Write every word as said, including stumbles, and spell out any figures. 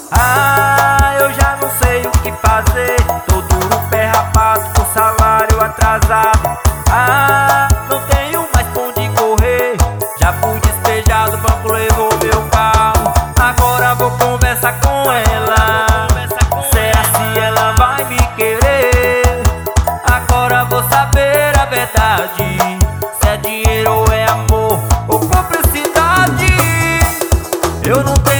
Ah, eu já não sei o que fazer. Tô duro, pé rapado, com salário atrasado. Ah, não tenho mais pra onde correr. Já fui despejado, o banco levou meu carro. Agora vou conversar com ela. Será se ela vai me querer? Agora vou saber a verdade, se é dinheiro ou é amor ou cumplicidade. Eu não tenho